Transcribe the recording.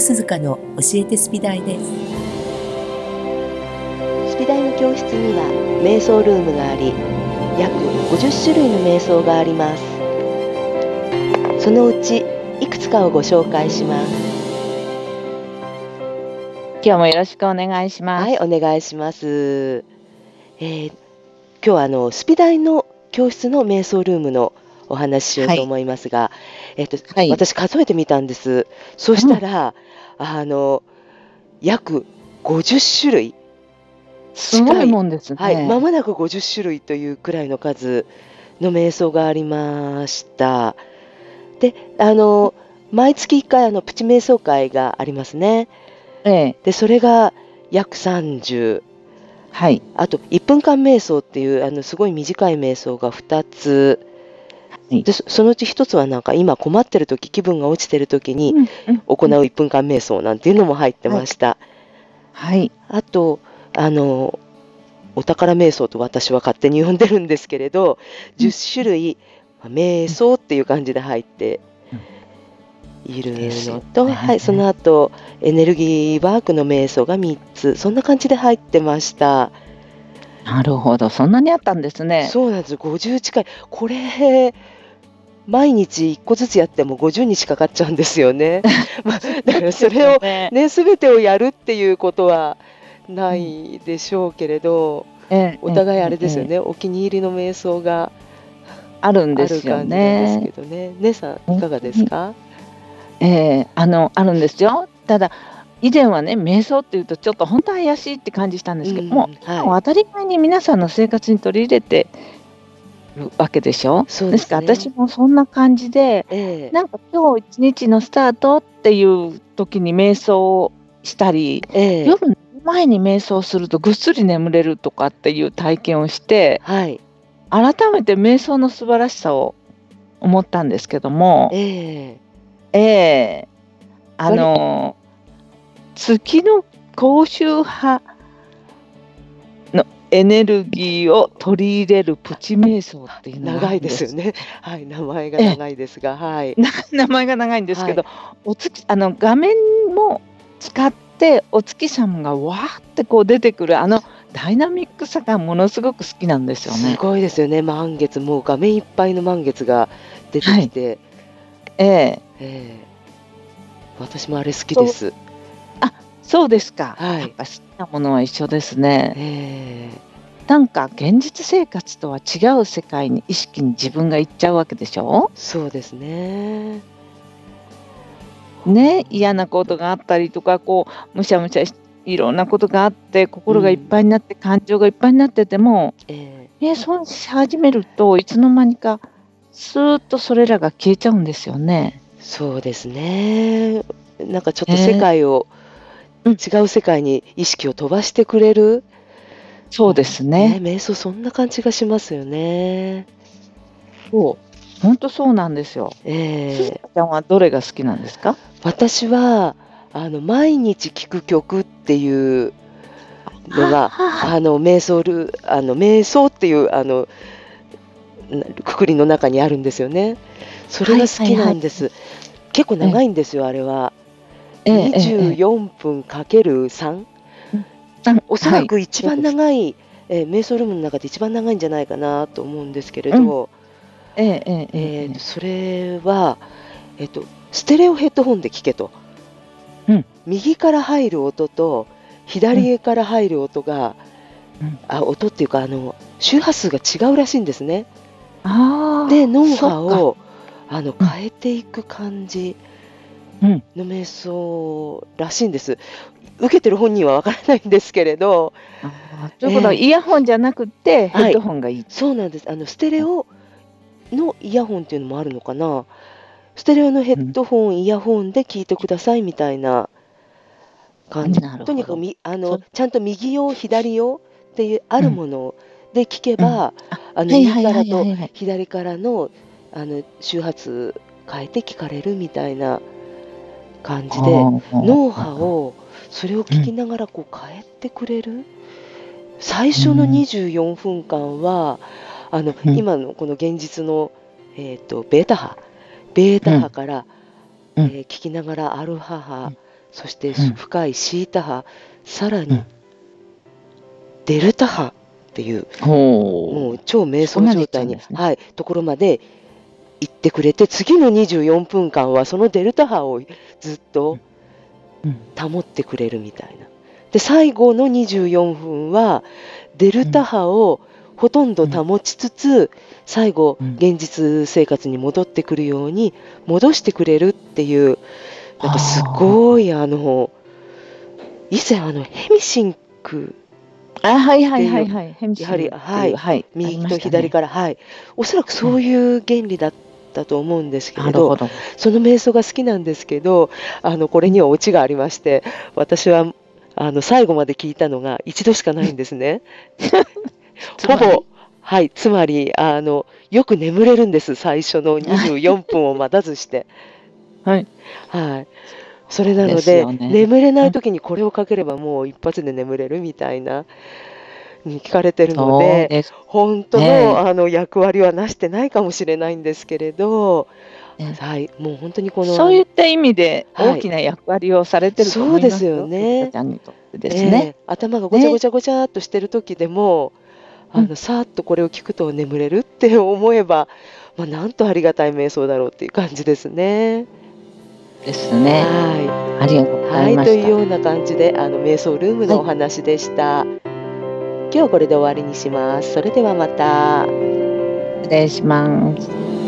鈴鹿の教えてスピ大です。 スピ大の教室には瞑想ルームがあり、約50種類の瞑想があります。そのうちいくつかをご紹介します。 今日もよろしくお願いします。 はい、お願いします。今日はスピ大の教室の瞑想ルームのお話ししようと思いますが、私数えてみたんです。そしたら、約50種類すごいもんですね。 はい、間もなく50種類というくらいの数の瞑想がありました。で、毎月1回プチ瞑想会がありますね。で、それが約30。 はい。 あと1分間瞑想っていうすごい短い瞑想が2つ。で、そのうち1つはなんか今困ってる時、気分が落ちてる時に行う1分間瞑想なんていうのも入ってました。 はい。 あとお宝瞑想と私は勝手に呼んでるんですけれど、10種類瞑想っていう感じで入っているのと、はい、その後エネルギーワークの瞑想が3つ、そんな感じで入ってました。 なるほど、そんなにあったんですね。 そうなんです。50近い。これ毎日1個ずつやっても50日かかっちゃうんですよね。だからそれをね、全てをやるっていうことはないでしょうけれど、お互いあれですよね、お気に入りの瞑想があるんですよある感じなんですね。 けどね。姉さんいかがですか？ あるんですよ。ただ以前はね、瞑想っていうとちょっと本当怪しいって感じしたんですけど、もう今は当たり前に皆さんの生活に取り入れてるわけでしょ。ですから私もそんな感じで、なんか今日一日のスタートっていう時に瞑想をしたり、夜寝る前に瞑想するとぐっすり眠れるとかっていう体験をして、改めて瞑想の素晴らしさを思ったんですけども、月の高周波のエネルギーを取り入れるプチ瞑想っていうのが長いですよね。はい、名前が長いですが、はい。 名前が長いんですけど、画面も使ってお月様がわーってこう出てくるダイナミックさがものすごく好きなんですよね。 すごいですよね。満月、もう画面いっぱいの満月が出てきて、私もあれ好きです。 そうですか。やっぱ好きなものは一緒ですね。なんか現実生活とは違う世界に意識に自分が行っちゃうわけでしょ。 そうですね。 ね、嫌なことがあったりとか、こうむしゃむしゃいろんなことがあって心がいっぱいになって、感情がいっぱいになってても、そうし始めるといつの間にかスーッとそれらが消えちゃうんですよね。 そうですね。なんかちょっと世界を、違う世界に意識を飛ばしてくれる。 そうですね。 瞑想そんな感じがしますよね。 本当そうなんですよ。鈴鹿ちゃんはどれが好きなんですか？ 私は毎日聴く曲っていうのが瞑想っていうくくりの中にあるんですよね。それが好きなんです。結構長いんですよ、あれは。24分かける3。おそらく一番長い、瞑想ルームの中で一番長いんじゃないかなと思うんですけれど、それは、ステレオヘッドホンで聞けと。右から入る音と左から入る音が、音っていうか周波数が違うらしいんですね。で、脳波を変えていく感じの瞑想らしいんです。受けてる本人はわからないんですけれど。 ということはイヤホンじゃなくてヘッドホンがいい。 そうなんです。ステレオのイヤホンっていうのもあるのかな。ステレオのヘッドホン、イヤホンで聞いてくださいみたいな感じ。とにかくちゃんと右用左用っていうあるもので聞けば、右からと左からの周波数変えて聞かれるみたいな感じで、脳波をそれを聞きながらこう変えてくれる。最初の24分間は今のこの現実のベータ波から聞きながらアルファ波、 そしてうん深いシータ波、さらにうんデルタ波っていう、もほう超瞑想そこまで行状態に、 っちゃうんですね。 はい、ところまで行ってくれて、次の24分間はそのデルタ波をずっとうん保ってくれるみたいな。で、最後の24分はデルタ波をほとんど保ちつつ、最後うん現実生活に戻ってくるように戻してくれるっていう、なんかすごい以前ヘミシンク、 はいはいはいはい。ヘミシやはり、 ングってはいい、 う、はい、あり右ましたね。 と左から、はい、おそらくそういう原理だったと思うんですけれど、 なるほど。 その瞑想が好きなんですけど、これにはオチがありまして、私は最後まで聞いたのが一度しかないんですね。 つまりほぼ、はい、つまりよく眠れるんです、最初の24分を待たずして。 はい。 はい、それなですので、 よね。 眠れない時にこれをかければもう一発で眠れるみたいなに聞かれてるので、 そうです本当ね。 の役割はなしてないかもしれないんですけれど、 ねはい、もう本当にこのそういった意味ではい、 大きな役割をされてるとそう思いですよますよ、ゆきこね。 ちゃんにとってですね。 頭がごちゃごね。 ちゃごちゃっとしてる時でも、 うんさーっとこれを聞くと眠れるって思えば、なんとありがたい瞑想だろうっていう感じですね。 ですね。 はありがとうごい、はい、 ざいました。 というような感じで瞑想ルームのお話でした。今日はこれで終わりにします。それではまた。 失礼します。